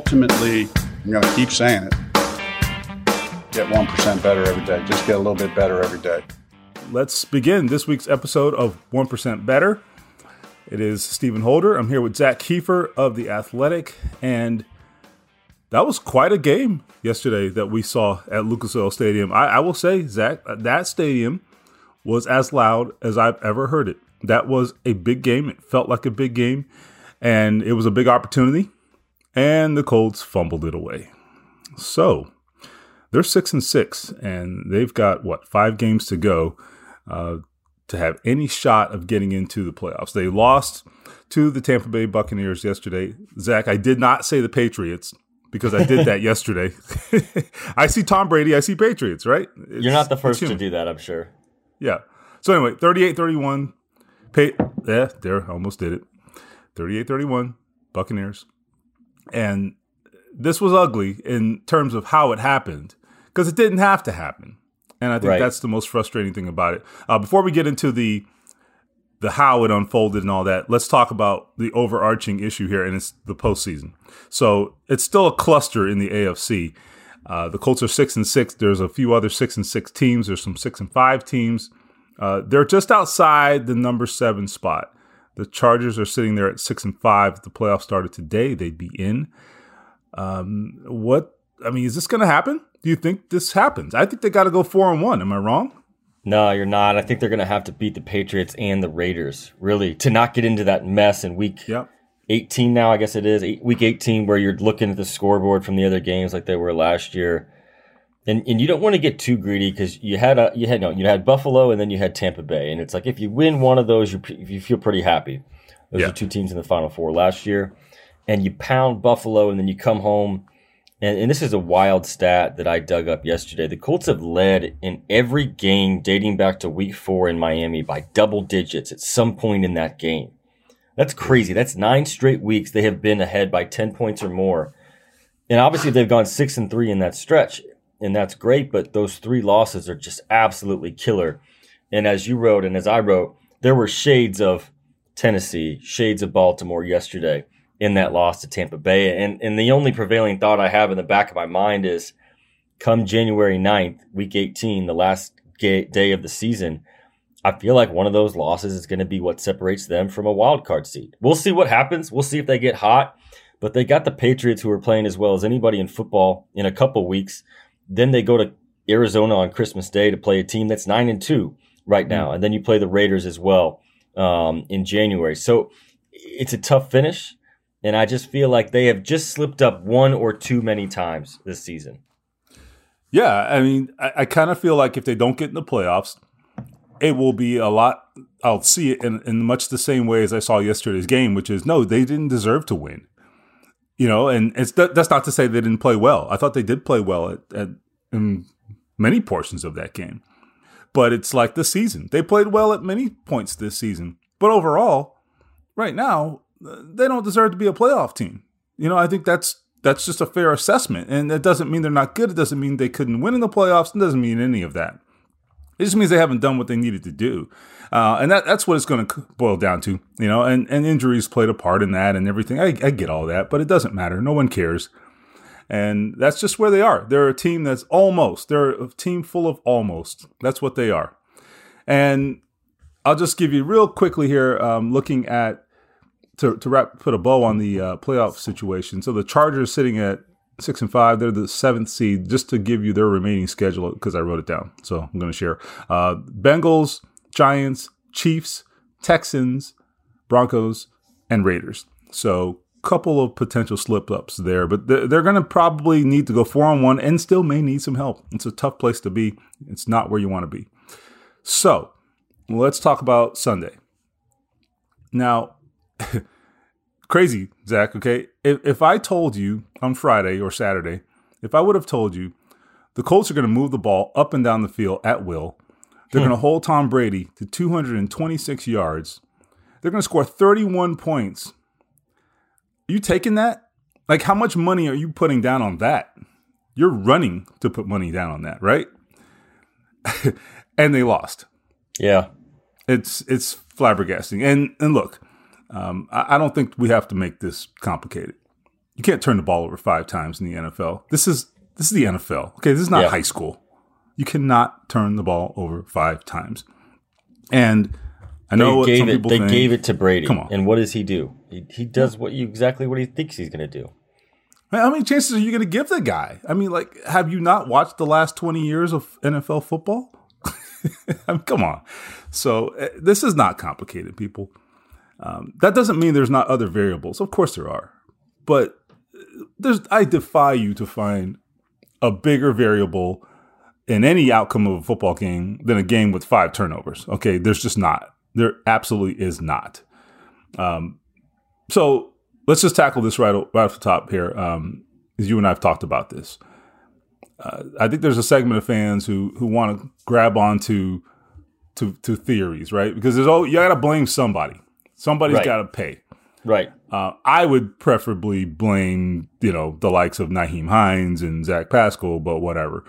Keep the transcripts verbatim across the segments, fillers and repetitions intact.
ultimately, I'm going to keep saying it, get one percent better every day. Just get a little bit better every day. Let's begin this week's episode of one percent Better. It is Stephen Holder. I'm here with Zach Kiefer of The Athletic, and that was quite a game yesterday that we saw at Lucas Oil Stadium. I, I will say, Zach, that stadium was as loud as I've ever heard it. That was a big game. It felt like a big game, and it was a big opportunity, and the Colts fumbled it away. So they're six and six, and they've got, what, five games to go uh, to have any shot of getting into the playoffs. They lost to the Tampa Bay Buccaneers yesterday. Zach, I did not say the Patriots because I did that yesterday. I see Tom Brady, I see Patriots, right? It's, You're not the first to do that, I'm sure. Yeah. So anyway, thirty-eight thirty-one. Pay, yeah, there, almost did it. thirty-eight thirty-one, Buccaneers. And this was ugly in terms of how it happened because it didn't have to happen. And I think right. that's the most frustrating thing about it. Uh, before we get into the the how it unfolded and all that, let's talk about the overarching issue here, and it's the postseason. So it's still a cluster in the A F C. Uh, the Colts are six and six. There's a few other six and six teams. There's some six and five teams. Uh, they're just outside the number seven spot. The Chargers are sitting there at six and five. If the playoffs started today, they'd be in. Um, what? I mean, is this going to happen? Do you think this happens? I think they got to go four and one. Am I wrong? No, you're not. I think they're going to have to beat the Patriots and the Raiders, really, to not get into that mess in week yep. eighteen now, I guess it is. Eight, week eighteen, where you're looking at the scoreboard from the other games like they were last year. And and you don't want to get too greedy because you had a you had no you had Buffalo and then you had Tampa Bay, and it's like if you win one of those, you you feel pretty happy. Those yeah. are two teams in the Final Four last year, and you pound Buffalo, and then you come home, and, and this is a wild stat that I dug up yesterday. The Colts have led in every game dating back to Week Four in Miami by double digits at some point in that game. That's crazy. That's nine straight weeks they have been ahead by ten points or more, and obviously they've gone six and three in that stretch. And that's great, but those three losses are just absolutely killer. And as you wrote and as I wrote, there were shades of Tennessee, shades of Baltimore yesterday in that loss to Tampa Bay. And and the only prevailing thought I have in the back of my mind is come January ninth, week eighteen, the last day of the season, I feel like one of those losses is going to be what separates them from a wild card seed. We'll see what happens. We'll see if they get hot. But they got the Patriots, who are playing as well as anybody in football, in a couple weeks. Then they go to Arizona on Christmas Day to play a team that's nine and two right now, and then you play the Raiders as well um, in January. So it's a tough finish, and I just feel like they have just slipped up one or too many times this season. Yeah, I mean, I, I kind of feel like if they don't get in the playoffs, it will be a lot. I'll see it in, in much the same way as I saw yesterday's game, which is no, they didn't deserve to win. You know, and it's that's not to say they didn't play well. I thought they did play well at, at in many portions of that game. But it's like the season. They played well at many points this season. But overall, right now, they don't deserve to be a playoff team. You know, I think that's that's just a fair assessment. And that doesn't mean they're not good. It doesn't mean they couldn't win in the playoffs. It doesn't mean any of that. It just means they haven't done what they needed to do. Uh, and that that's what it's going to boil down to, you know, and, and injuries played a part in that and everything. I, I get all that, but it doesn't matter. No one cares. And that's just where they are. They're a team that's almost. They're a team full of almost. That's what they are. And I'll just give you real quickly here, um, looking at, to, to wrap, put a bow on the uh, playoff situation. So the Chargers sitting at Six and five, they're the seventh seed, just to give you their remaining schedule because I wrote it down. So I'm going to share. Uh, Bengals, Giants, Chiefs, Texans, Broncos, and Raiders. So a couple of potential slip-ups there, but they're, they're going to probably need to go four on one and still may need some help. It's a tough place to be. It's not where you want to be. So let's talk about Sunday. Now, crazy, Zach, okay? If, if I told you on Friday or Saturday, if I would have told you the Colts are going to move the ball up and down the field at will, they're hmm. going to hold Tom Brady to two hundred twenty-six yards, they're going to score thirty-one points. Are you taking that? Like, how much money are you putting down on that? You're running to put money down on that, right? And they lost. Yeah. It's it's flabbergasting. And and look, Um, I, I don't think we have to make this complicated. You can't turn the ball over five times in the N F L. This is this is the N F L. Okay, this is not yeah. high school. You cannot turn the ball over five times. And I know they what gave some it. people They think. gave it to Brady. Come on. And what does he do? He, he does what you exactly what he thinks he's going to do. How many chances are you going to give the guy? I mean, like, have you not watched the last twenty years of N F L football? I mean, come on. So uh, this is not complicated, people. Um, that doesn't mean there's not other variables. Of course there are. But there's, I defy you to find a bigger variable in any outcome of a football game than a game with five turnovers. Okay, there's just not. There absolutely is not. Um, so let's just tackle this right, right off the top here, um, because you and I have talked about this. Uh, I think there's a segment of fans who who want to grab onto to to theories, right? Because there's oh, you got to blame somebody. Somebody's Right. got to pay. Right. Uh, I would preferably blame, you know, the likes of Nyheim Hines and Zach Pascal, but whatever.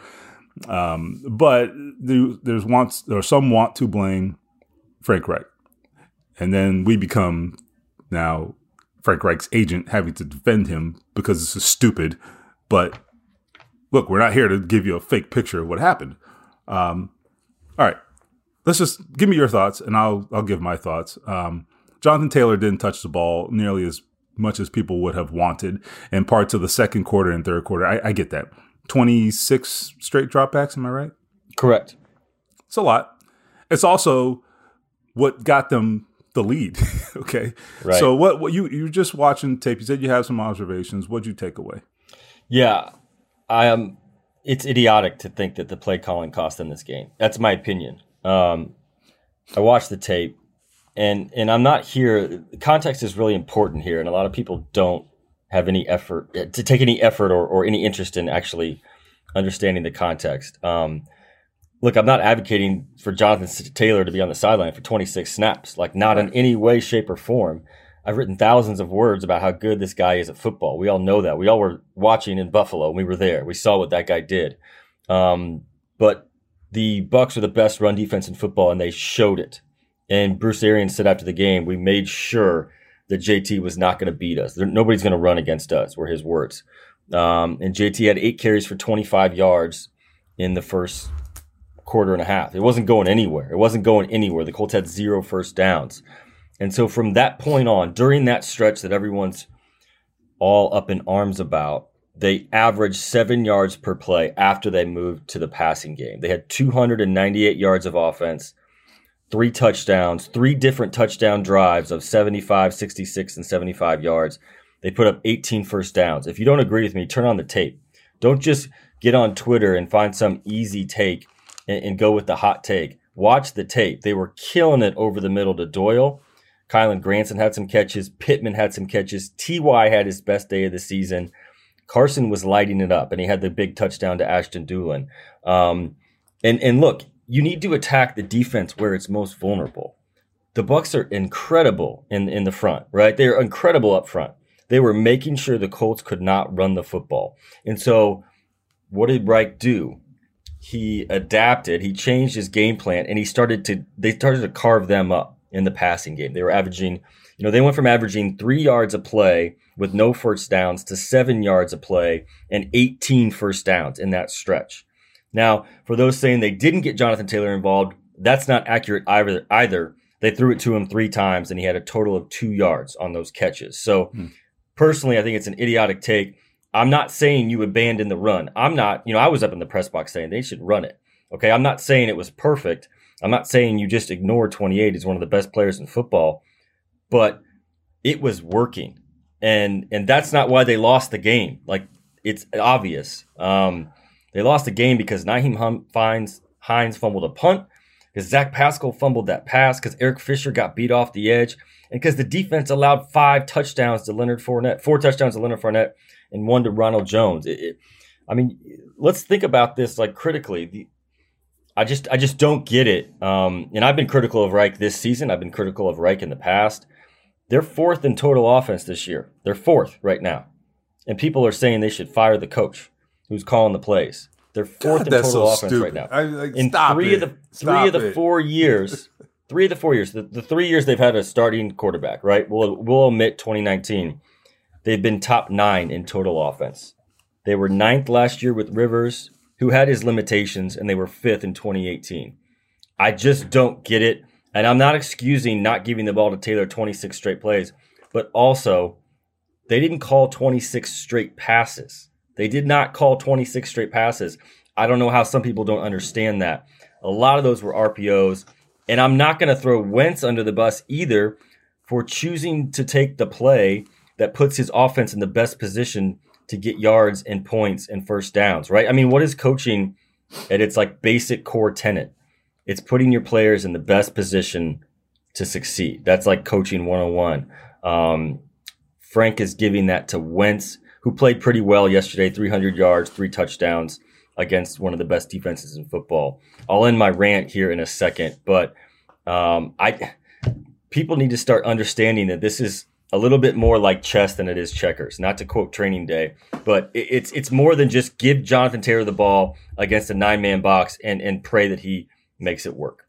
Um, but there, there's wants or some want to blame Frank Reich, and then we become now Frank Reich's agent, having to defend him because this is stupid. But look, we're not here to give you a fake picture of what happened. Um, all right, let's just give me your thoughts, and I'll I'll give my thoughts. Um, Jonathan Taylor didn't touch the ball nearly as much as people would have wanted in parts of the second quarter and third quarter. I, I get that. twenty-six straight dropbacks, am I right? Correct. It's a lot. It's also what got them the lead. Okay. Right. So what, what you you were just watching tape. You said you have some observations. What'd you take away? Yeah. I am it's idiotic to think that the play calling cost them this game. That's my opinion. Um, I watched the tape. And and I'm not here. Context is really important here, and a lot of people don't have any effort to take any effort or, or any interest in actually understanding the context. Um, look, I'm not advocating for Jonathan Taylor to be on the sideline for twenty-six snaps, like not in any way, shape, or form. I've written thousands of words about how good this guy is at football. We all know that. We all were watching in Buffalo, and we were there. We saw what that guy did. Um, but the Bucs are the best run defense in football, and they showed it. And Bruce Arians said after the game, we made sure that J T was not going to beat us. There, nobody's going to run against us, were his words. Um, and J T had eight carries for twenty-five yards in the first quarter and a half. It wasn't going anywhere. It wasn't going anywhere. The Colts had zero first downs. And so from that point on, during that stretch that everyone's all up in arms about, they averaged seven yards per play after they moved to the passing game. They had two hundred ninety-eight yards of offense, three touchdowns, three different touchdown drives of seventy-five, sixty-six, and seventy-five yards. They put up eighteen first downs. If you don't agree with me, turn on the tape. Don't just get on Twitter and find some easy take and, and go with the hot take. Watch the tape. They were killing it over the middle to Doyle. Kylan Granson had some catches. Pittman had some catches. T Y had his best day of the season. Carson was lighting it up, and he had the big touchdown to Ashton Dulin. Um, and, and look, you need to attack the defense where it's most vulnerable. The Bucs are incredible in, in the front, right? They're incredible up front. They were making sure the Colts could not run the football. And so what did Reich do? He adapted, he changed his game plan, and he started to they started to carve them up in the passing game. They were averaging, you know, they went from averaging three yards a play with no first downs to seven yards a play and eighteen first downs in that stretch. Now, for those saying they didn't get Jonathan Taylor involved, that's not accurate either. either. They threw it to him three times, and he had a total of two yards on those catches. So, hmm. personally, I think it's an idiotic take. I'm not saying you abandon the run. I'm not, you know, I was up in the press box saying they should run it. Okay, I'm not saying it was perfect. I'm not saying you just ignore twenty-eight. He's one of the best players in football. But it was working. And and that's not why they lost the game. Like, it's obvious. Um They lost the game because Nyheim Hines, Hines fumbled a punt, because Zach Pascal fumbled that pass, because Eric Fisher got beat off the edge, and because the defense allowed five touchdowns to Leonard Fournette, four touchdowns to Leonard Fournette, and one to Ronald Jones. It, it, I mean, let's think about this like critically. The, I just I just don't get it. Um, and I've been critical of Reich this season. I've been critical of Reich in the past. They're fourth in total offense this year. They're fourth right now. And people are saying they should fire the coach who's calling the plays. They're fourth God, in total so offense stupid. right now. I, like, in stop three it. of the Stop three of the it. four years, three of the four years, the, the three years they've had a starting quarterback, right? We'll we'll omit twenty nineteen. they've been top nine in total offense. They were ninth last year with Rivers, who had his limitations, and they were fifth in twenty eighteen. I just don't get it. And I'm not excusing not giving the ball to Taylor twenty-six straight plays, but also they didn't call twenty-six straight passes. They did not call twenty-six straight passes. I don't know how some people don't understand that. A lot of those were R P Os. And I'm not going to throw Wentz under the bus either for choosing to take the play that puts his offense in the best position to get yards and points and first downs, right? I mean, what is coaching at its like basic core tenet? It's putting your players in the best position to succeed. That's like coaching one oh one. Um, Frank is giving that to Wentz, who played pretty well yesterday, three hundred yards, three touchdowns against one of the best defenses in football. I'll end my rant here in a second, but um, I people need to start understanding that this is a little bit more like chess than it is checkers. Not to quote Training Day, but it, it's it's more than just give Jonathan Taylor the ball against a nine-man box and and pray that he makes it work.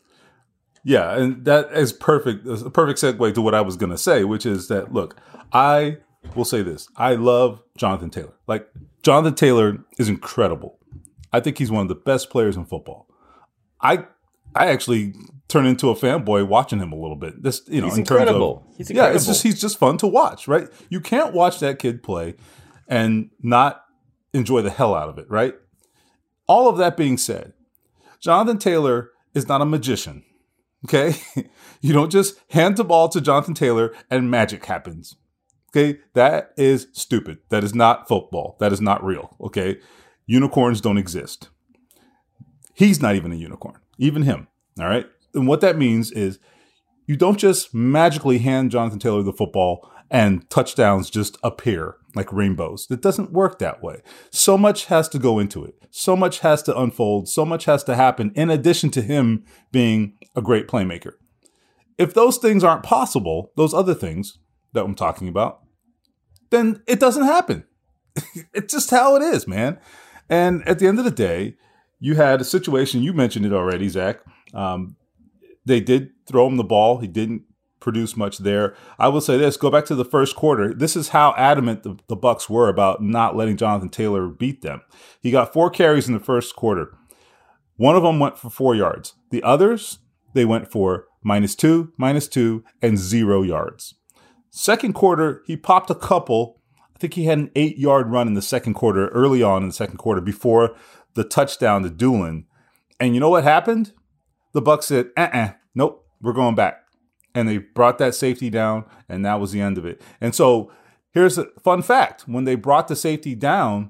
Yeah, and that is perfect. A perfect segue to what I was going to say, which is that, look, I will say this. I love Jonathan Taylor. Like, Jonathan Taylor is incredible. I think he's one of the best players in football. I I actually turn into a fanboy watching him a little bit. This, you know, he's in incredible. terms of, he's incredible. Yeah, it's just he's just fun to watch, right? You can't watch that kid play and not enjoy the hell out of it, right? All of that being said, Jonathan Taylor is not a magician, okay? You don't just hand the ball to Jonathan Taylor and magic happens, okay? That is stupid. That is not football. That is not real, okay? Unicorns don't exist. He's not even a unicorn, even him, all right? And what that means is you don't just magically hand Jonathan Taylor the football and touchdowns just appear like rainbows. It doesn't work that way. So much has to go into it. So much has to unfold. So much has to happen in addition to him being a great playmaker. If those things aren't possible, those other things that I'm talking about, then it doesn't happen. It's just how it is, man. And at the end of the day, you had a situation, you mentioned it already, Zach. Um, they did throw him the ball. He didn't produce much there. I will say this, go back to the first quarter. This is how adamant the, the Bucs were about not letting Jonathan Taylor beat them. He got four carries in the first quarter. One of them went for four yards. The others, they went for minus two, minus two, and zero yards. Second quarter, he popped a couple. I think he had an eight-yard run in the second quarter, early on in the second quarter, before the touchdown to Doolin. And you know what happened? The Bucs said, uh-uh, nope, we're going back. And they brought that safety down, and that was the end of it. And so here's a fun fact. When they brought the safety down,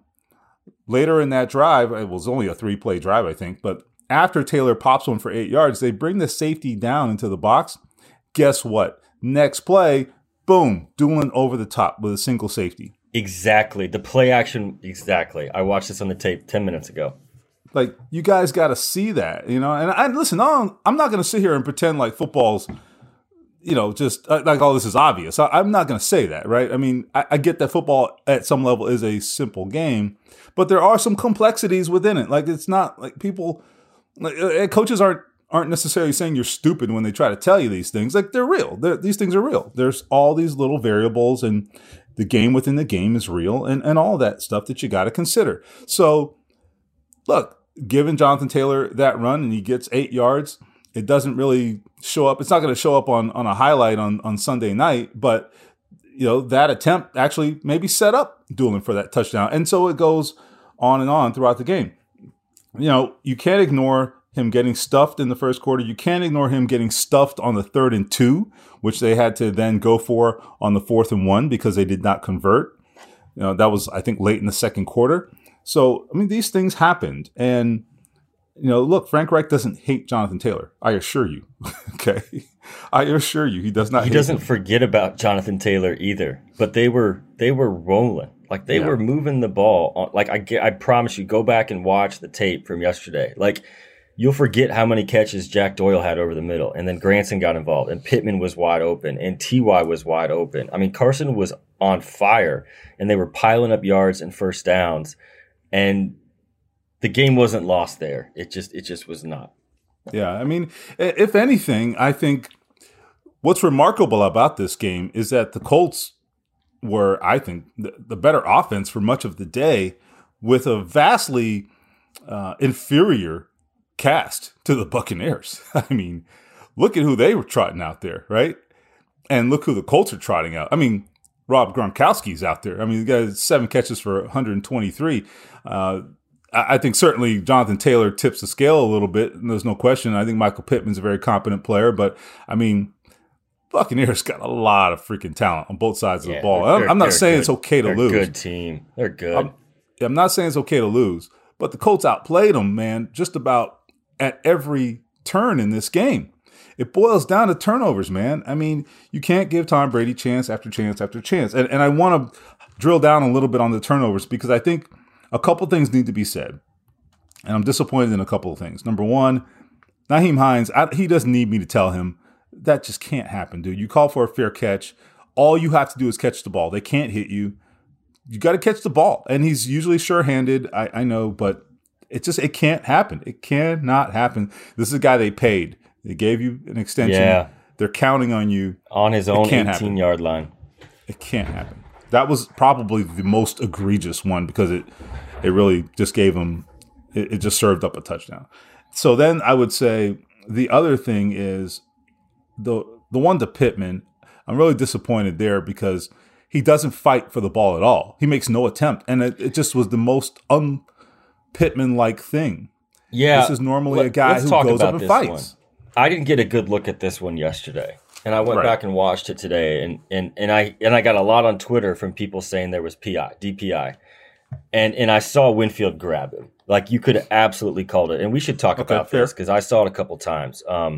later in that drive, it was only a three-play drive, I think, but after Taylor pops one for eight yards, they bring the safety down into the box. Guess what? Next play, boom, Doolin over the top with a single safety. Exactly. The play action, exactly. I watched this on the tape ten minutes ago. Like, you guys got to see that, you know? And I listen, I'm not going to sit here and pretend like football's, you know, just like all this is obvious. I, I'm not going to say that, right? I mean, I, I get that football at some level is a simple game, but there are some complexities within it. Like, it's not like people, like, coaches aren't aren't necessarily saying you're stupid when they try to tell you these things. Like, they're real. They're, these things are real. There's all these little variables, and the game within the game is real, and, and all that stuff that you got to consider. So, look, giving Jonathan Taylor that run and he gets eight yards, it doesn't really show up. It's not going to show up on, on a highlight on, on Sunday night, but you know, that attempt actually maybe set up Doolin for that touchdown. And so it goes on and on throughout the game. You know, you can't ignore him getting stuffed in the first quarter. You can't ignore him getting stuffed on the third and two, which they had to then go for on the fourth and one because they did not convert. You know, that was, I think, late in the second quarter. So, I mean, these things happened. And, you know, look, Frank Reich doesn't hate Jonathan Taylor. I assure you. Okay. I assure you, he does not he hate doesn't him. forget about Jonathan Taylor either. But they were they were rolling. Like, they yeah. were moving the ball. On, like, I, I promise you, go back and watch the tape from yesterday. Like, you'll forget how many catches Jack Doyle had over the middle. And then Granson got involved. And Pittman was wide open. And T Y was wide open. I mean, Carson was on fire. And they were piling up yards and first downs. And the game wasn't lost there. It just it just was not. Yeah, I mean, if anything, I think what's remarkable about this game is that the Colts were, I think, the, the better offense for much of the day with a vastly uh, inferior cast to the Buccaneers. I mean, look at who they were trotting out there, right? And look who the Colts are trotting out. I mean, Rob Gronkowski's out there. I mean, the guy seven catches for one hundred twenty-three. Uh, I, I think certainly Jonathan Taylor tips the scale a little bit, and there's no question. I think Michael Pittman's a very competent player, but I mean, Buccaneers got a lot of freaking talent on both sides yeah, of the ball. they're, I'm, I'm not they're saying good. it's okay to they're lose. Good team. They're good. I'm, I'm not saying it's okay to lose, but the Colts outplayed them, man, just about at every turn in this game. It boils down to turnovers, man. I mean, you can't give Tom Brady chance after chance after chance. And, and I want to drill down a little bit on the turnovers because I think a couple things need to be said. And I'm disappointed in a couple of things. Number one, Nyheim Hines, I, he doesn't need me to tell him that just can't happen, dude. You call for a fair catch. All you have to do is catch the ball. They can't hit you. You got to catch the ball. And he's usually sure-handed, I, I know, but it just, it can't happen. It cannot happen. This is a guy they paid. They gave you an extension. Yeah. They're counting on you. On his own eighteen-yard line. It can't happen. That was probably the most egregious one because it it really just gave him, it, it just served up a touchdown. So then I would say the other thing is the the one to Pittman, I'm really disappointed there because he doesn't fight for the ball at all. He makes no attempt. And it, it just was the most un-Pittman-like thing. Yeah. This is normally Let, a guy who goes up and fights. One. I didn't get a good look at this one yesterday. And I went right. back and watched it today. And, and, and I and I got a lot on Twitter from people saying there was P I, D P I. And and I saw Winfield grab him. Like, you could have absolutely called it. And we should talk okay, about fair. this because I saw it a couple times. Um,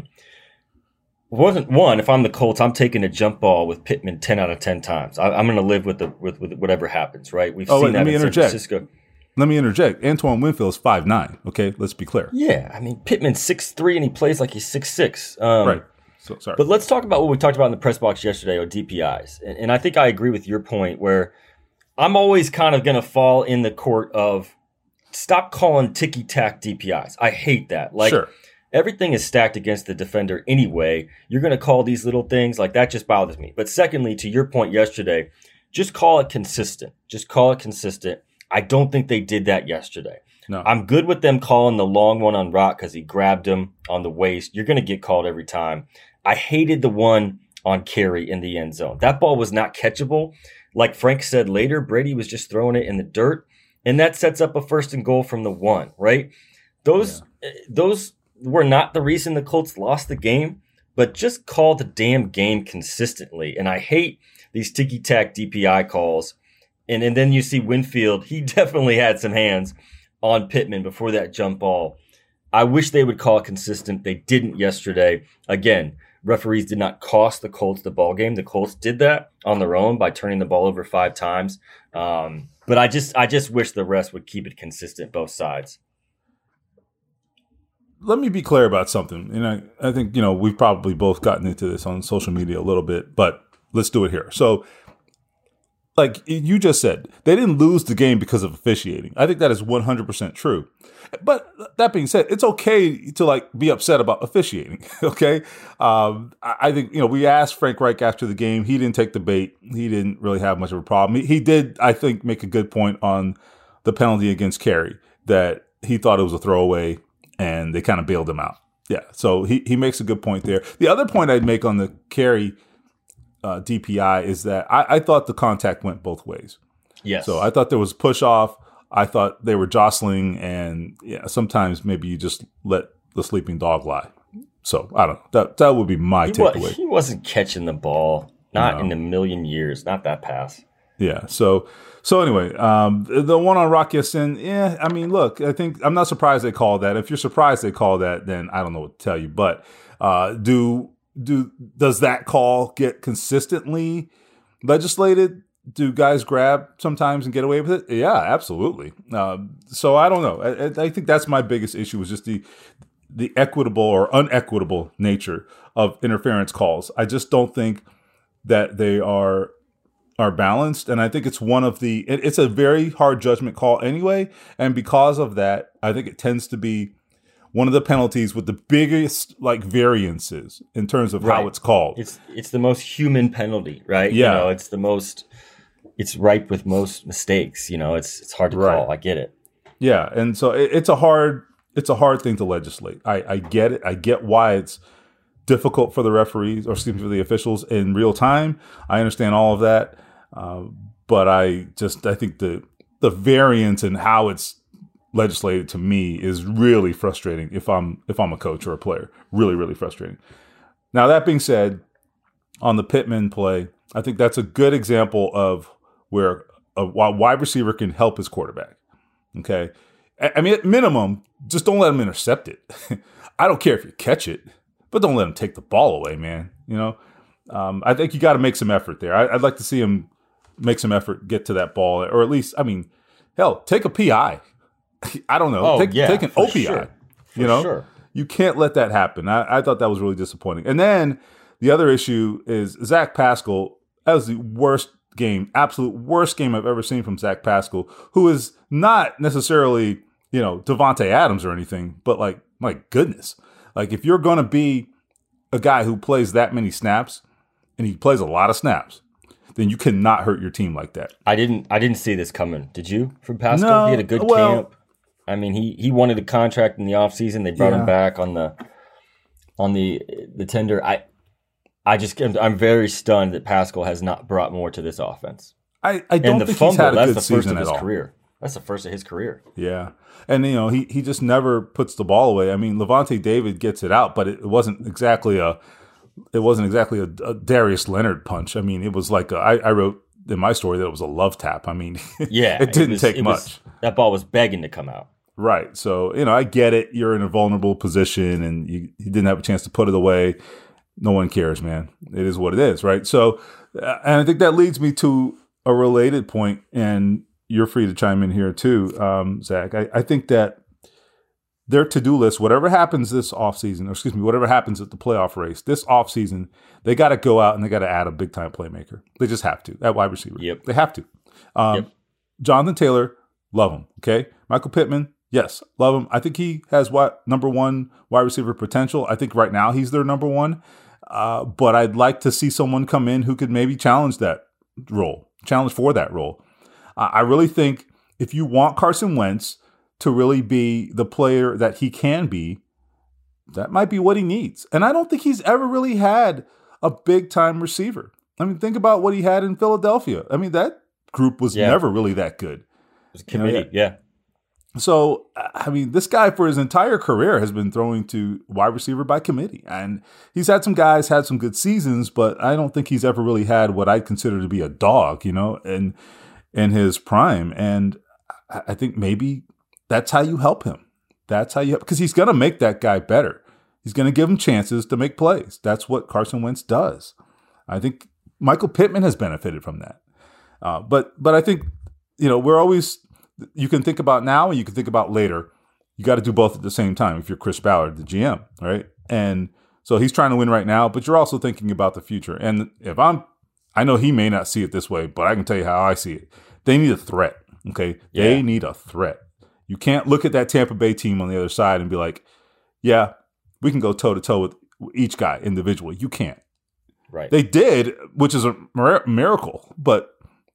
wasn't one, if I'm the Colts, I'm taking a jump ball with Pittman ten out of ten times. I, I'm going to live with the with, with whatever happens, right? We've oh, seen wait, that let me in interject. San Francisco. Let me interject. Antoine Winfield is five nine. Okay, let's be clear. Yeah, I mean, Pittman's six three and he plays like he's six six. Um, right. So, sorry. But let's talk about what we talked about in the press box yesterday or D P Is. And, and I think I agree with your point where I'm always kind of going to fall in the court of stop calling ticky-tack D P Is. I hate that. Like, sure. Everything is stacked against the defender anyway. You're going to call these little things, like that just bothers me. But secondly, to your point yesterday, just call it consistent. Just call it consistent. I don't think they did that yesterday. No. I'm good with them calling the long one on Rock because he grabbed him on the waist. You're going to get called every time. I hated the one on Carey in the end zone. That ball was not catchable. Like Frank said later, Brady was just throwing it in the dirt, and that sets up a first and goal from the one, right? Those, yeah. those were not the reason the Colts lost the game, but just call the damn game consistently. And I hate these ticky-tack D P I calls. And, and then you see Winfield, he definitely had some hands on Pittman before that jump ball. I wish they would call it consistent. They didn't yesterday. Again, referees did not cost the Colts the ball game. The Colts did that on their own by turning the ball over five times. Um, but I just I just wish the refs would keep it consistent, both sides. Let me be clear about something. And I, I think, you know, we've probably both gotten into this on social media a little bit, but let's do it here. So, like you just said, they didn't lose the game because of officiating. I think that is one hundred percent true. But that being said, it's okay to like be upset about officiating. Okay. Um, I think, you know, we asked Frank Reich after the game. He didn't take the bait. He didn't really have much of a problem. He, he did, I think, make a good point on the penalty against Carey that he thought it was a throwaway and they kind of bailed him out. Yeah. So he, he makes a good point there. The other point I'd make on the Carey uh, D P I is that I, I thought the contact went both ways. Yes. So I thought there was push off. I thought they were jostling, and yeah, sometimes maybe you just let the sleeping dog lie. So I don't know. That that would be my he takeaway. Was, he wasn't catching the ball, not no. in a million years, not that pass. Yeah. So so anyway, um, the one on Rock Ya-Sin, yeah. I mean, look, I think I'm not surprised they call that. If you're surprised they call that, then I don't know what to tell you. But uh, do do does that call get consistently legislated? Do guys grab sometimes and get away with it? Yeah, absolutely. Uh, so I don't know. I, I think that's my biggest issue is just the the equitable or unequitable nature of interference calls. I just don't think that they are are balanced, and I think it's one of the. It, it's a very hard judgment call anyway, and because of that, I think it tends to be one of the penalties with the biggest like variances in terms of right. how it's called. It's it's the most human penalty, right? Yeah, you know, it's the most. it's ripe with most mistakes. You know, it's it's hard to Right. call. I get it. Yeah, and so it, it's a hard it's a hard thing to legislate. I, I get it. I get why it's difficult for the referees or excuse me for the officials in real time. I understand all of that, uh, but I just I think the the variance in how it's legislated to me is really frustrating. If I'm if I'm a coach or a player, really really frustrating. Now that being said, on the Pittman play, I think that's a good example of where a wide receiver can help his quarterback. Okay. I mean, at minimum, just don't let him intercept it. I don't care if you catch it, but don't let him take the ball away, man. You know, um, I think you got to make some effort there. I, I'd like to see him make some effort, get to that ball, or at least, I mean, hell, take a P I. I don't know. Oh, take, yeah, take an for O P I. sure. For You know, sure. You can't let that happen. I, I thought that was really disappointing. And then the other issue is Zach Pascal. That was the worst game, absolute worst game I've ever seen from Zach Pascal, who is not necessarily, you know, Devontae Adams or anything, but like, my goodness. Like, if you're going to be a guy who plays that many snaps, and he plays a lot of snaps, then you cannot hurt your team like that. I didn't I didn't see this coming. Did you? From Pascal? No, He had a good well- camp. I mean, he he wanted a contract in the offseason. They brought Yeah. him back on the on the the tender. I I just I'm very stunned that Pascal has not brought more to this offense. I, I don't And the think fumble, he's had a that's good the first season of at his all. career. That's the first of his career. Yeah. And, you know, he, he just never puts the ball away. I mean, Levante David gets it out, but it wasn't exactly a it wasn't exactly a, a Darius Leonard punch. I mean, it was like a, I, I wrote in my story that it was a love tap. I mean, Yeah. it didn't was- take it much. was- that ball was begging to come out. Right. So, you know, I get it. You're in a vulnerable position and you, you didn't have a chance to put it away. No one cares, man. It is what it is, right? So, uh, and I think that leads me to a related point, and you're free to chime in here too, um, Zach. I, I think that their to-do list, whatever happens this offseason, or excuse me, whatever happens at the playoff race, this offseason, they got to go out and they got to add a big-time playmaker. They just have to, at wide receiver. Yep. They have to. Um, Yep. Jonathan Taylor, love him, okay? Michael Pittman, yes, love him. I think he has what number one wide receiver potential. I think right now he's their number one. Uh, but I'd like to see someone come in who could maybe challenge that role, challenge for that role. Uh, I really think if you want Carson Wentz to really be the player that he can be, that might be what he needs. And I don't think he's ever really had a big time receiver. I mean, think about what he had in Philadelphia. I mean, that group was Yeah. never really that good. It was a committee. Yeah. So, I mean, this guy for his entire career has been throwing to wide receiver by committee. And he's had some guys, had some good seasons, but I don't think he's ever really had what I'd consider to be a dog, you know, in, in his prime. And I I think maybe that's how you help him. That's how you, because he's going to make that guy better. He's going to give him chances to make plays. That's what Carson Wentz does. I think Michael Pittman has benefited from that. Uh, but, but I think, you know, we're always, you can think about now and you can think about later. You got to do both at the same time if you're Chris Ballard, the G M, right? And so he's trying to win right now, but you're also thinking about the future. And if I'm, I know he may not see it this way, but I can tell you how I see it. They need a threat, okay? Yeah. They need a threat. You can't look at that Tampa Bay team on the other side and be like, yeah, we can go toe-to-toe with each guy individually. You can't. Right. They did, which is a mir- miracle, but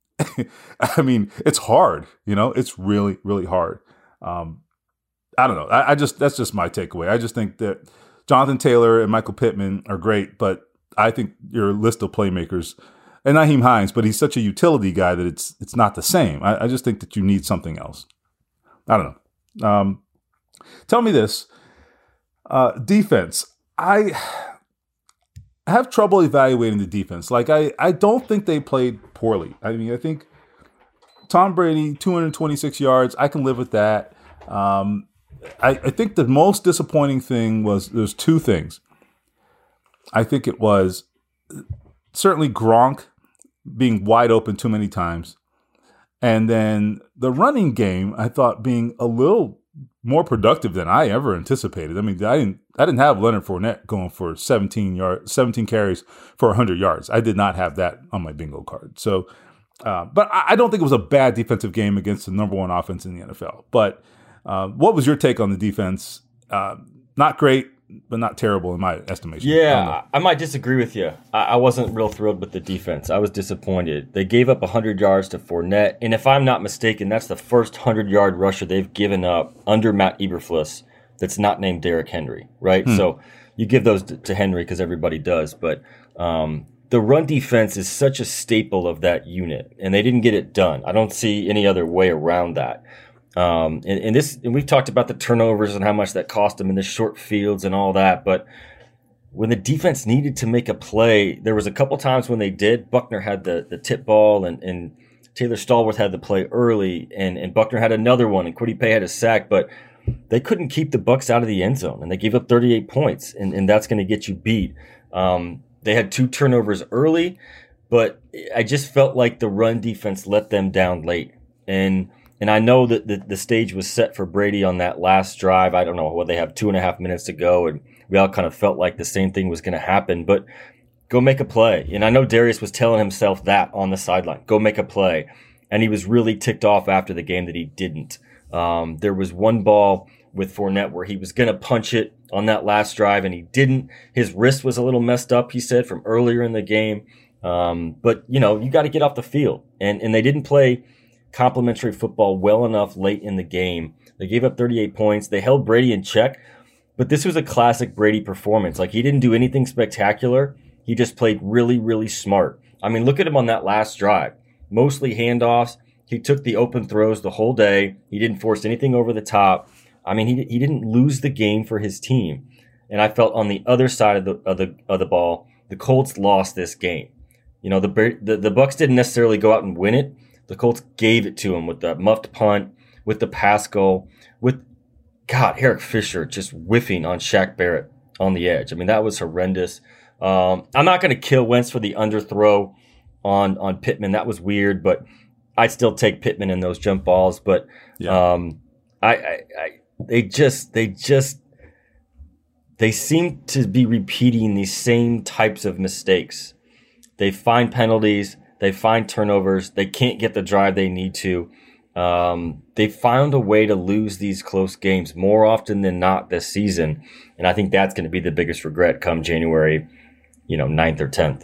I mean, it's hard, you know, it's really, really hard. Um, I don't know. I, I just, that's just my takeaway. I just think that Jonathan Taylor and Michael Pittman are great, but I think your list of playmakers, and Nyheim Hines, but he's such a utility guy that it's, it's not the same. I, I just think that you need something else. I don't know. Um, tell me this, uh, defense. I have trouble evaluating the defense. Like, I, I don't think they played poorly. I mean, I think Tom Brady, two hundred twenty-six yards, I can live with that. Um, I, I think the most disappointing thing was there's two things. I think it was certainly Gronk being wide open too many times. And then the running game, I thought, being a little more productive than I ever anticipated. I mean, I didn't I didn't have Leonard Fournette going for seventeen yards, seventeen carries for one hundred yards. I did not have that on my bingo card. So, uh, but I, I don't think it was a bad defensive game against the number one offense in the N F L. But uh, what was your take on the defense? Uh, not great, but not terrible in my estimation. Yeah, I, I might disagree with you. I, I wasn't real thrilled with the defense. I was disappointed. They gave up one hundred yards to Fournette, and if I'm not mistaken, that's the first hundred-yard rusher they've given up under Matt Eberflus that's not named Derrick Henry, right? Hmm. So you give those to, to Henry because everybody does, but um, the run defense is such a staple of that unit, and they didn't get it done. I don't see any other way around that. Um, and, and this, and we've talked about the turnovers and how much that cost them in the short fields and all that. But when the defense needed to make a play, there was a couple times when they did. Buckner had the, the tip ball, and, and Taylor Stallworth had the play early, and, and Buckner had another one, and Kwity Paye had a sack. But they couldn't keep the Bucs out of the end zone, and they gave up thirty-eight points, and, and that's going to get you beat. Um, they had two turnovers early, but I just felt like the run defense let them down late. And And I know that the, the stage was set for Brady on that last drive. I don't know what they have two and a half minutes to go, and we all kind of felt like the same thing was going to happen. But go make a play. And I know Darius was telling himself that on the sideline. Go make a play. And he was really ticked off after the game that he didn't. Um, there was one ball with Fournette where he was going to punch it on that last drive, and he didn't. His wrist was a little messed up, he said, from earlier in the game. Um, but, you know, you got to get off the field. And, and they didn't play complimentary football well enough late in the game. They gave up thirty-eight points. They held Brady in check, but this was a classic Brady performance. Like, he didn't do anything spectacular. He just played really, really smart. I mean, look at him on that last drive. Mostly handoffs. He took the open throws the whole day. He didn't force anything over the top. I mean, he he didn't lose the game for his team. And I felt on the other side of the of the of the ball, the Colts lost this game. You know, the the, the Bucs didn't necessarily go out and win it. The Colts gave it to him with the muffed punt, with the pass goal, with, God, Eric Fisher just whiffing on Shaq Barrett on the edge. I mean, that was horrendous. Um, I'm not going to kill Wentz for the underthrow on, on Pittman. That was weird, but I'd still take Pittman in those jump balls. But yeah. um, I, I, I, they just, they just, they seem to be repeating these same types of mistakes. They find penalties. They find turnovers. They can't get the drive they need to. Um, they found a way to lose these close games more often than not this season. And I think that's going to be the biggest regret come January, you know, ninth or tenth.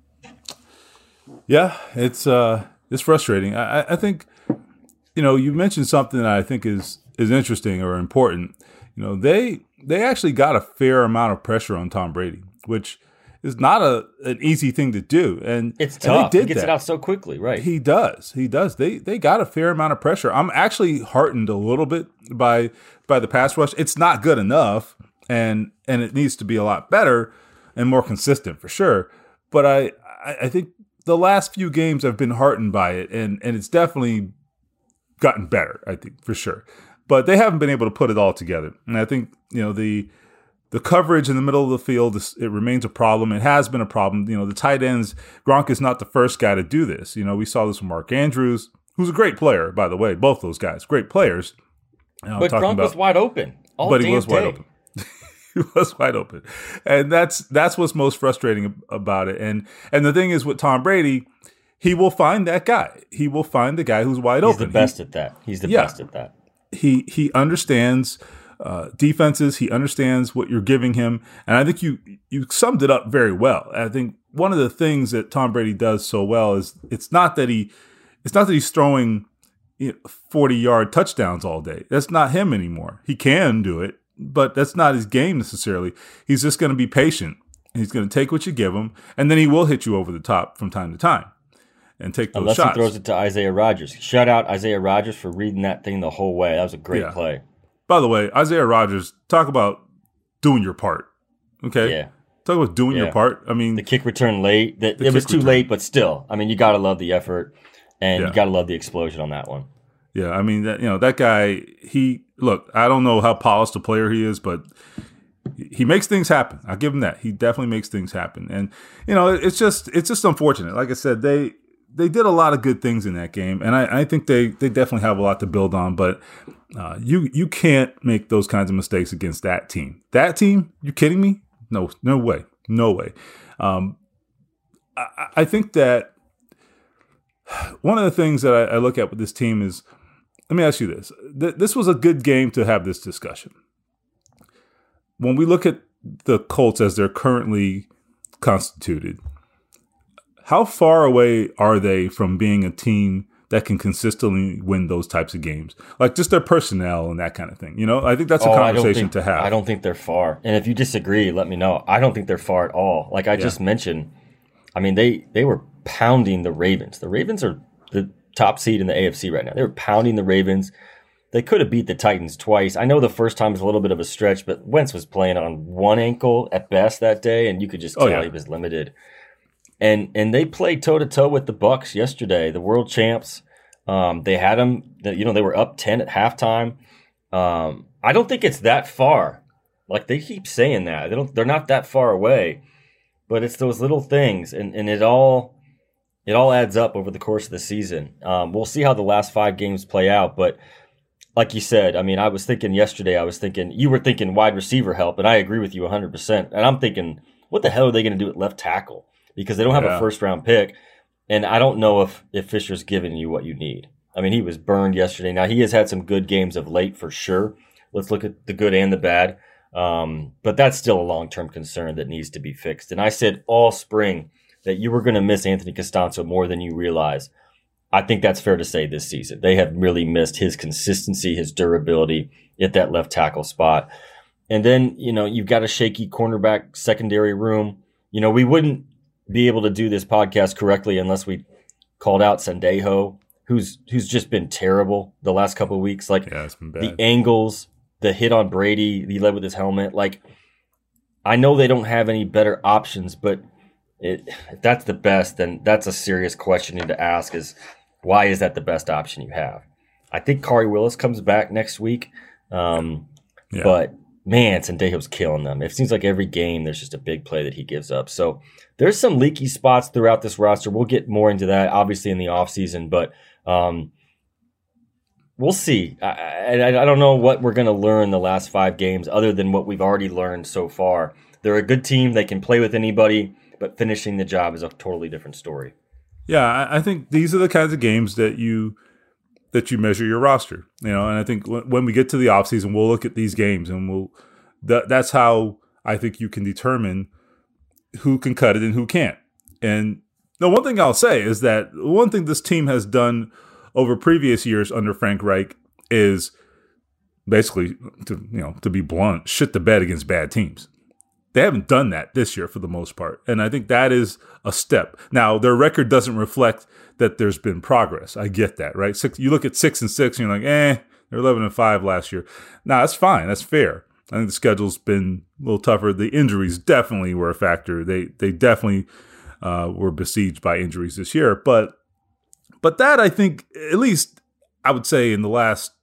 Yeah, it's uh, it's frustrating. I, I think, you know, you mentioned something that I think is, is interesting or important. You know, they they actually got a fair amount of pressure on Tom Brady, which is not a an easy thing to do, and it's tough. And they did he gets that. it out so quickly, right? He does. He does. They they got a fair amount of pressure. I'm actually heartened a little bit by by the pass rush. It's not good enough, and and it needs to be a lot better and more consistent for sure. But I I think the last few games I've been heartened by it, and and it's definitely gotten better. I think for sure, but they haven't been able to put it all together. And I think you know the. The coverage in the middle of the field, it remains a problem. It has been a problem. You know, the tight ends, Gronk is not the first guy to do this. You know, we saw this with Mark Andrews, who's a great player, by the way. Both those guys, great players. You know, but Gronk about, was wide open. All but he was day. wide open. He was wide open. And that's that's what's most frustrating about it. And and the thing is with Tom Brady, he will find that guy. He will find the guy who's wide He's open. He's the best he, at that. He's the yeah, best at that. He he understands Uh, defenses. He understands what you're giving him. And I think you you summed it up very well. I think one of the things that Tom Brady does so well is it's not that he it's not that he's throwing you know, forty-yard touchdowns all day. That's not him anymore. He can do it, but that's not his game necessarily. He's just going to be patient. He's going to take what you give him, and then he will hit you over the top from time to time and take those Unless shots. Unless he throws it to Isaiah Rodgers. Shout out Isaiah Rodgers for reading that thing the whole way. That was a great yeah. play. By the way, Isaiah Rodgers, talk about doing your part. Okay? Yeah. Talk about doing yeah. your part. I mean, the kick return late. The, the it was too return. late, but still. I mean, you got to love the effort, and yeah. you got to love the explosion on that one. Yeah, I mean, that, you know, that guy, he, look, I don't know how polished a player he is, but he makes things happen. I'll give him that. He definitely makes things happen. And, you know, it's just, it's just unfortunate. Like I said, they, they did a lot of good things in that game, and I, I think they, they definitely have a lot to build on. But uh, you you can't make those kinds of mistakes against that team. That team? You kidding me? No, no way, no way. Um, I, I think that one of the things that I, I look at with this team is, let me ask you this: Th- this was a good game to have this discussion. When we look at the Colts as they're currently constituted, how far away are they from being a team that can consistently win those types of games? Like just their personnel and that kind of thing. You know, I think that's a oh, conversation think, to have. I don't think they're far. And if you disagree, let me know. I don't think they're far at all. Like I yeah. just mentioned, I mean, they, they were pounding the Ravens. The Ravens are the top seed in the A F C right now. They were pounding the Ravens. They could have beat the Titans twice. I know the first time was a little bit of a stretch, but Wentz was playing on one ankle at best that day, and you could just tell oh, yeah. he was limited. And and they played toe-to-toe with the Bucs yesterday, the world champs. Um, they had them, you know, they were up ten at halftime. Um, I don't think it's that far. Like, they keep saying that. They don't, they're not that far away. But it's those little things, and, and it all it all adds up over the course of the season. Um, we'll see how the last five games play out, but like you said, I mean, I was thinking yesterday, I was thinking, you were thinking wide receiver help, and I agree with you one hundred percent. And I'm thinking, what the hell are they going to do at left tackle? Because they don't have yeah. a first-round pick, and I don't know if, if Fisher's giving you what you need. I mean, he was burned yesterday. Now, he has had some good games of late for sure. Let's look at the good and the bad. Um, but that's still a long-term concern that needs to be fixed. And I said all spring that you were going to miss Anthony Costanzo more than you realize. I think that's fair to say this season. They have really missed his consistency, his durability at that left tackle spot. And then, you know, you've got a shaky cornerback secondary room. You know, we wouldn't be able to do this podcast correctly unless we called out Sendejo, who's who's just been terrible the last couple of weeks. Like yeah, it's been bad. The angles, the hit on Brady, he led with his helmet. Like, I know they don't have any better options, but it, if that's the best, then that's a serious question to ask is, why is that the best option you have? I think Kari Willis comes back next week. Um, yeah. But, man, Sendejo's killing them. It seems like every game there's just a big play that he gives up. So there's some leaky spots throughout this roster. We'll get more into that, obviously, in the offseason. But um, we'll see. I, I, I don't know what we're going to learn the last five games other than what we've already learned so far. They're a good team. They can play with anybody, but finishing the job is a totally different story. Yeah, I think these are the kinds of games that you that you measure your roster, you know. And I think when we get to the offseason, we'll look at these games, and we'll that that's how I think you can determine who can cut it and who can't. And the one thing I'll say is that one thing this team has done over previous years under Frank Reich is basically, to you know, to be blunt, shit the bed against bad teams. They haven't done that this year for the most part. And I think that is a step. Now, their record doesn't reflect that there's been progress. I get that, right? Six, you look at six and six and you're like, eh, they're eleven and five last year. Now, that's fine. That's fair. I think the schedule's been a little tougher. The injuries definitely were a factor. They they definitely uh, were besieged by injuries this year. But but that, I think, at least I would say in the last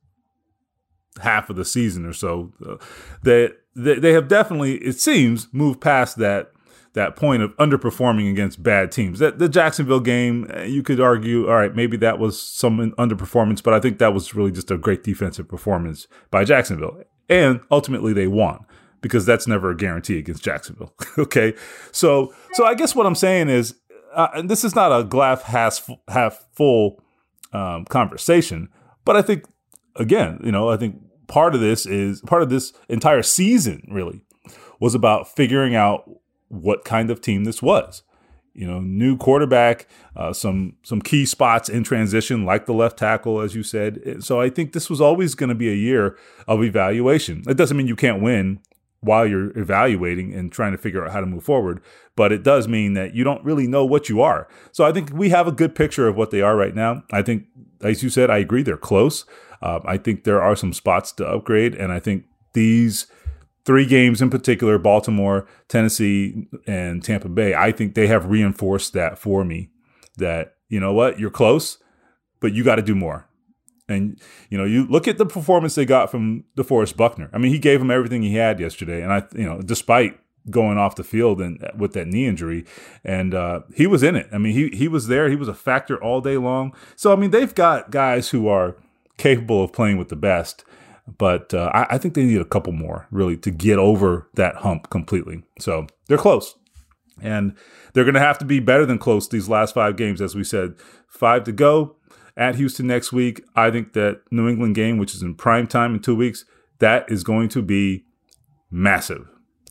half of the season or so, uh, that they, they have definitely, it seems, moved past that that point of underperforming against bad teams. That the Jacksonville game, you could argue, all right, maybe that was some underperformance, but I think that was really just a great defensive performance by Jacksonville. And ultimately they won, because that's never a guarantee against Jacksonville. Okay. So, so I guess what I'm saying is, uh, and this is not a glass half, half full um, conversation, but I think, again, you know, I think part of this is part of this entire season really was about figuring out what kind of team this was. You know, new quarterback, uh, some some key spots in transition, like the left tackle, as you said. So I think this was always going to be a year of evaluation. It doesn't mean you can't win while you're evaluating and trying to figure out how to move forward, but it does mean that you don't really know what you are. So I think we have a good picture of what they are right now. I think, as you said, I agree, they're close. Um, I think there are some spots to upgrade, and I think these three games in particular, Baltimore, Tennessee, and Tampa Bay, I think they have reinforced that for me, that, you know what, you're close, but you got to do more. And, you know, you look at the performance they got from DeForest Buckner. I mean, he gave them everything he had yesterday, and I, you know, despite going off the field and with that knee injury, and uh, he was in it. I mean, he he was there. He was a factor all day long. So, I mean, they've got guys who are capable of playing with the best, but uh, I, I think they need a couple more really to get over that hump completely. So they're close, and they're going to have to be better than close these last five games. As we said, five to go at Houston next week. I think that New England game, which is in prime time in two weeks, that is going to be massive.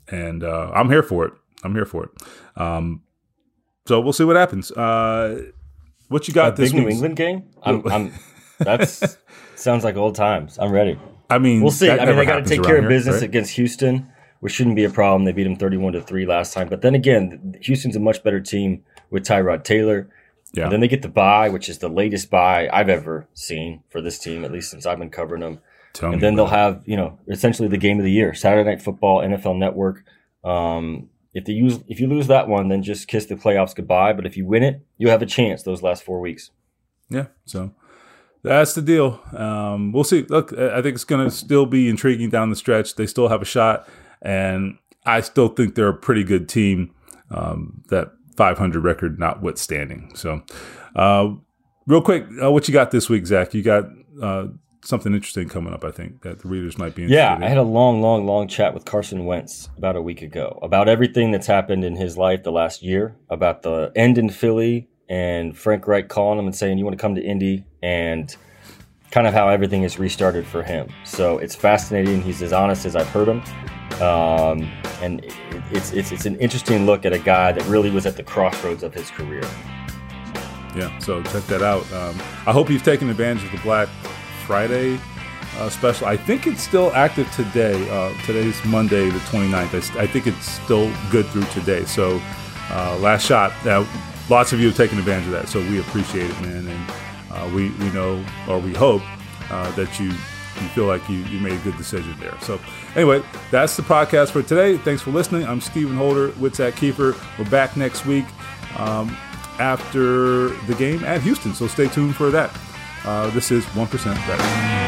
and uh, I'm here for it. I'm here for it. Um, so we'll see what happens. Uh, what you got a this big week? New England game? I'm, I'm that's sounds like old times. I'm ready. I mean, we'll see. I mean, they got to happens take care of here, business right? against Houston, which shouldn't be a problem. They beat them thirty-one to three last time. But then again, Houston's a much better team with Tyrod Taylor. Yeah. And then they get the bye, which is the latest bye I've ever seen for this team, at least since I've been covering them. Tell and me then they'll about it. have, you know, essentially the game of the year, Saturday Night Football, N F L Network. Um, if they use, if you lose that one, then just kiss the playoffs goodbye. But if you win it, you have a chance those last four weeks. Yeah, so that's the deal. Um, we'll see. Look, I think it's going to still be intriguing down the stretch. They still have a shot, and I still think they're a pretty good team, um, that five hundred record notwithstanding. So uh, real quick, uh, what you got this week, Zach? You got uh, something interesting coming up, I think, that the readers might be interested Yeah, in. I had a long, long, long chat with Carson Wentz about a week ago about everything that's happened in his life the last year, about the end in Philly and Frank Reich calling him and saying, you want to come to Indy, and kind of how everything is restarted for him. So it's fascinating. He's as honest as I've heard him. Um, and it, it's, it's, it's an interesting look at a guy that really was at the crossroads of his career. Yeah, so check that out. Um, I hope you've taken advantage of the Black Friday uh, special. I think it's still active today. Uh, today's Monday, the twenty-ninth. I, st- I think it's still good through today. So uh, last shot. Now, lots of you have taken advantage of that, so we appreciate it, man. And uh, we, we know, or we hope, uh, that you, you feel like you, you made a good decision there. So anyway, that's the podcast for today. Thanks for listening. I'm Stephen Holder with Zach Kiefer. We're back next week um, after the game at Houston, so stay tuned for that. Uh, this is one percent Better.